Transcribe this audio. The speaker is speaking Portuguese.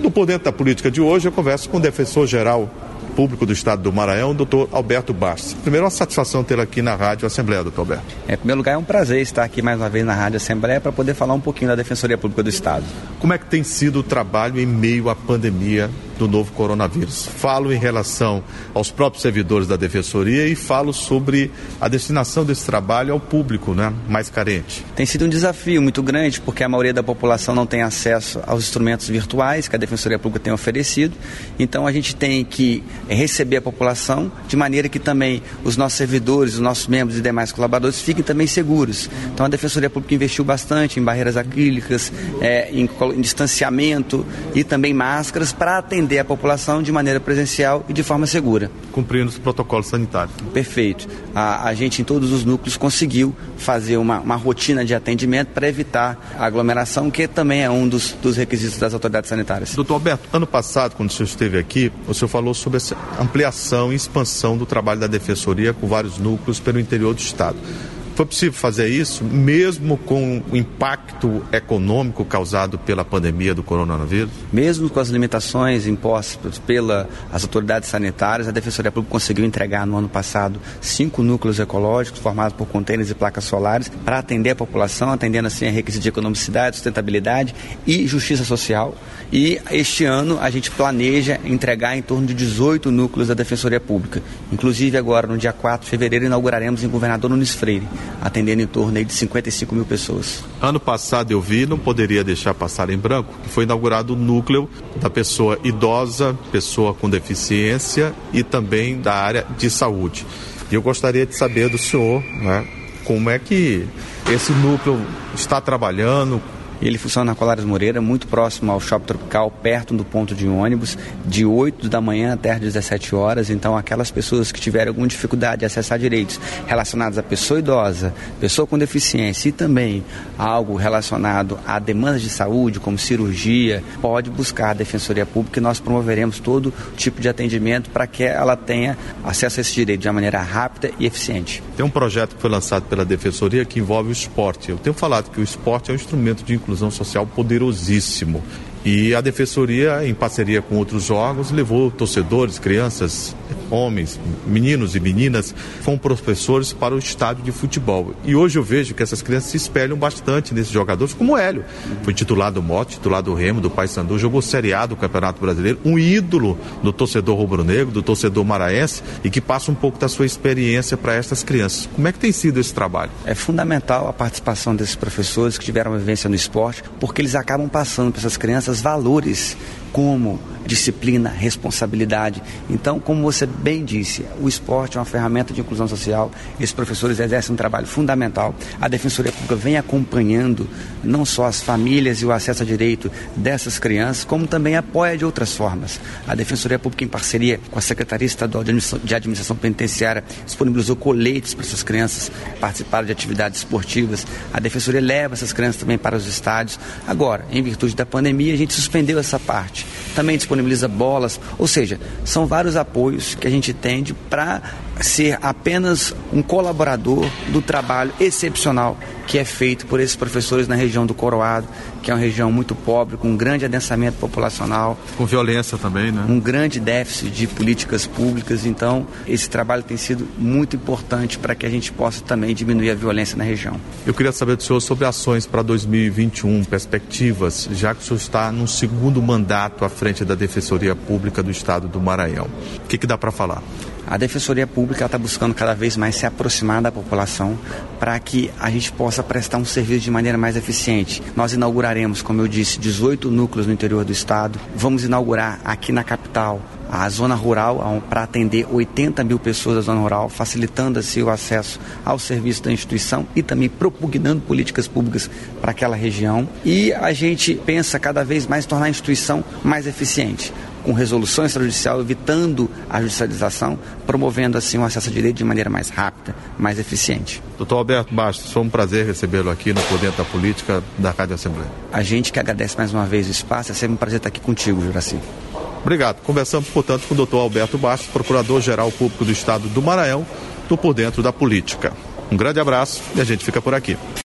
No Por Dentro da Política de hoje, eu converso com o defensor-geral público do Estado do Maranhão, doutor Alberto Bastos. Primeiro, uma satisfação tê-lo aqui na Rádio Assembleia, doutor Alberto. Em primeiro lugar, é um prazer estar aqui mais uma vez na Rádio Assembleia para poder falar um pouquinho da Defensoria Pública do Estado. Como é que tem sido o trabalho em meio à pandemia do novo coronavírus? Falo em relação aos próprios servidores da Defensoria e falo sobre a destinação desse trabalho ao público, né, mais carente. Tem sido um desafio muito grande, porque a maioria da população não tem acesso aos instrumentos virtuais que a Defensoria Pública tem oferecido. Então, a gente tem que receber a população de maneira que também os nossos servidores, os nossos membros e demais colaboradores fiquem também seguros. Então, a Defensoria Pública investiu bastante em barreiras acrílicas, em distanciamento e também máscaras para atender a população de maneira presencial e de forma segura. Cumprindo os protocolos sanitários. Perfeito. A gente em todos os núcleos conseguiu fazer uma rotina de atendimento para evitar a aglomeração, que também é um dos requisitos das autoridades sanitárias. Doutor Alberto, ano passado, quando o senhor esteve aqui, o senhor falou sobre essa ampliação e expansão do trabalho da Defensoria com vários núcleos pelo interior do Estado. Foi possível fazer isso, mesmo com o impacto econômico causado pela pandemia do coronavírus? Mesmo com as limitações impostas pelas autoridades sanitárias, a Defensoria Pública conseguiu entregar no ano passado 5 núcleos ecológicos formados por contêineres e placas solares para atender a população, atendendo assim a requisitos de economicidade, sustentabilidade e justiça social. E este ano a gente planeja entregar em torno de 18 núcleos da Defensoria Pública. Inclusive agora, no dia 4 de fevereiro, inauguraremos em Governador Nunes Freire, atendendo em torno aí de 55 mil pessoas. Ano passado eu vi, não poderia deixar passar em branco, que foi inaugurado o núcleo da pessoa idosa, pessoa com deficiência e também da área de saúde. E eu gostaria de saber do senhor, né, como é que esse núcleo está trabalhando. Ele funciona na Colares Moreira, muito próximo ao Shopping Tropical, perto do ponto de ônibus, de 8 da manhã até às 17 horas. Então, aquelas pessoas que tiverem alguma dificuldade de acessar direitos relacionados à pessoa idosa, pessoa com deficiência e também algo relacionado a demandas de saúde, como cirurgia, pode buscar a Defensoria Pública e nós promoveremos todo tipo de atendimento para que ela tenha acesso a esse direito de uma maneira rápida e eficiente. Tem um projeto que foi lançado pela Defensoria que envolve o esporte. Eu tenho falado que o esporte é um instrumento de inclusão social poderosíssimo. E a Defensoria, em parceria com outros órgãos, levou torcedores, crianças, homens, meninos e meninas, com professores para o estádio de futebol. E hoje eu vejo que essas crianças se espelham bastante nesses jogadores, como o Hélio. Foi titular do Mote, titular do Remo, do Paysandu, jogou Série A do Campeonato Brasileiro, um ídolo do torcedor rubro-negro, do torcedor maranhense, e que passa um pouco da sua experiência para essas crianças. Como é que tem sido esse trabalho? É fundamental a participação desses professores que tiveram uma vivência no esporte, porque eles acabam passando para essas crianças valores como disciplina, responsabilidade. Então, como você bem disse, o esporte é uma ferramenta de inclusão social. Esses professores exercem um trabalho fundamental. A Defensoria Pública vem acompanhando não só as famílias e o acesso a direito dessas crianças, como também apoia de outras formas. A Defensoria Pública, em parceria com a Secretaria Estadual de Administração Penitenciária, disponibilizou coletes para essas crianças participarem de atividades esportivas. A Defensoria leva essas crianças também para os estádios. Agora, em virtude da pandemia, a gente suspendeu essa parte. Também disponibiliza bolas, ou seja, são vários apoios que a gente tem para ser apenas um colaborador do trabalho excepcional que é feito por esses professores na região do Coroado, que é uma região muito pobre, com um grande adensamento populacional. Com violência também, né? Um grande déficit de políticas públicas. Então, esse trabalho tem sido muito importante para que a gente possa também diminuir a violência na região. Eu queria saber do senhor sobre ações para 2021, perspectivas, já que o senhor está num segundo mandato à frente da Defensoria Pública do Estado do Maranhão. O que dá para falar? A Defensoria Pública está buscando cada vez mais se aproximar da população para que a gente possa prestar um serviço de maneira mais eficiente. Nós inauguraremos, como eu disse, 18 núcleos no interior do estado. Vamos inaugurar aqui na capital a zona rural para atender 80 mil pessoas da zona rural, facilitando assim o acesso ao serviço da instituição e também propugnando políticas públicas para aquela região. E a gente pensa cada vez mais tornar a instituição mais eficiente, com resolução extrajudicial, evitando a judicialização, promovendo assim o acesso a direito de maneira mais rápida, mais eficiente. Doutor Alberto Bastos, foi um prazer recebê-lo aqui no Por Dentro da Política da Rádio Assembleia. A gente que agradece mais uma vez o espaço, é sempre um prazer estar aqui contigo, Juraci. Obrigado. Conversamos, portanto, com o doutor Alberto Bastos, Procurador-Geral Público do Estado do Maranhão, do Por Dentro da Política. Um grande abraço e a gente fica por aqui.